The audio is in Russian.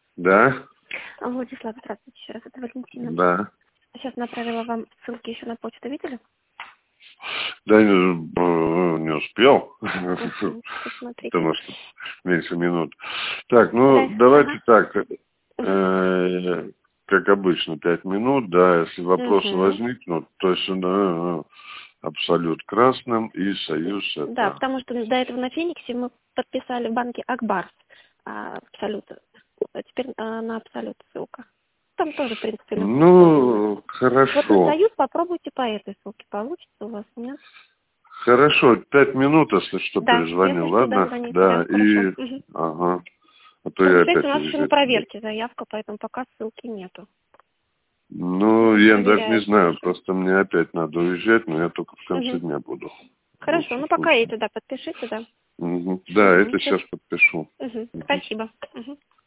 Да? Владислав, здравствуйте еще раз, это Валентина. Да. Сейчас направила вам ссылки еще на почту, видели? Да, не успел. Посмотрите. Потому что меньше минут. Так, ну, давайте так. Как обычно, 5 минут, да, если вопросы возникнут, то есть Абсолют красным и Союз это... Да, потому что до этого на Фениксе мы подписали в банке Акбарс Абсолют. А теперь на Абсолют ссылка. Там тоже, в принципе, легко. Ну, хорошо. Вот на Союз попробуйте по этой ссылке. Получится у вас, нет? Хорошо, 5 минут, если что, Да, перезвоню, если ладно? звоните, Да, и... хорошо. Ага. А то я опять... У нас еще на проверке заявка, поэтому пока ссылки нету. Ну, я даже не Проверяю. знаю, просто мне опять надо уезжать, но я только в конце дня буду. Хорошо, ну пока эти, да, подпишите, да. Да, это сейчас подпишу. Спасибо.